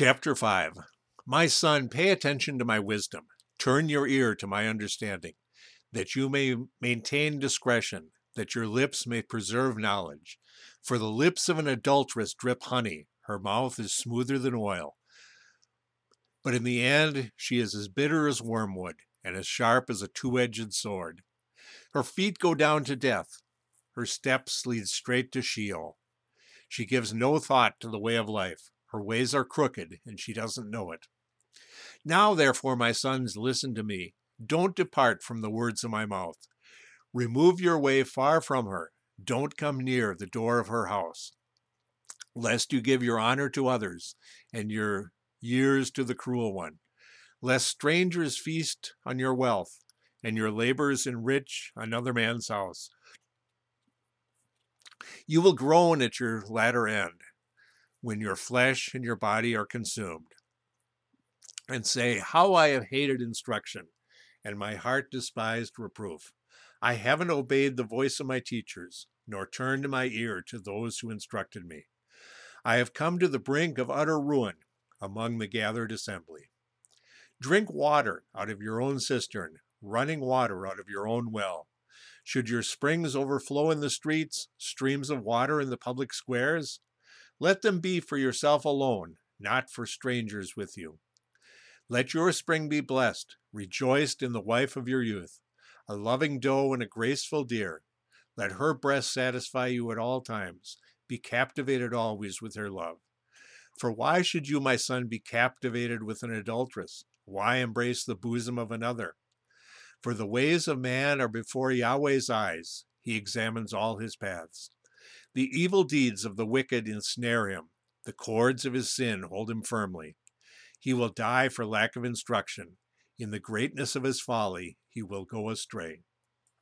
Chapter 5. My son, pay attention to my wisdom. Turn your ear to my understanding, that you may maintain discretion, that your lips may preserve knowledge. For the lips of an adulteress drip honey, her mouth is smoother than oil. But in the end, she is as bitter as wormwood, and as sharp as a two-edged sword. Her feet go down to death. Her steps lead straight to Sheol. She gives no thought to the way of life. Her ways are crooked, and she doesn't know it. Now, therefore, my sons, listen to me. Don't depart from the words of my mouth. Remove your way far from her. Don't come near the door of her house, lest you give your honor to others and your years to the cruel one, lest strangers feast on your wealth and your labors enrich another man's house. You will groan at your latter end, when your flesh and your body are consumed, and say, how I have hated instruction, and my heart despised reproof. I haven't obeyed the voice of my teachers, nor turned my ear to those who instructed me. I have come to the brink of utter ruin among the gathered assembly. Drink water out of your own cistern, running water out of your own well. Should your springs overflow in the streets, streams of water in the public squares? Let them be for yourself alone, not for strangers with you. Let your spring be blessed, rejoiced in the wife of your youth, a loving doe and a graceful deer. Let her breast satisfy you at all times. Be captivated always with her love. For why should you, my son, be captivated with an adulteress? Why embrace the bosom of another? For the ways of man are before Yahweh's eyes. He examines all his paths. The evil deeds of the wicked ensnare him. The cords of his sin hold him firmly. He will die for lack of instruction. In the greatness of his folly, he will go astray.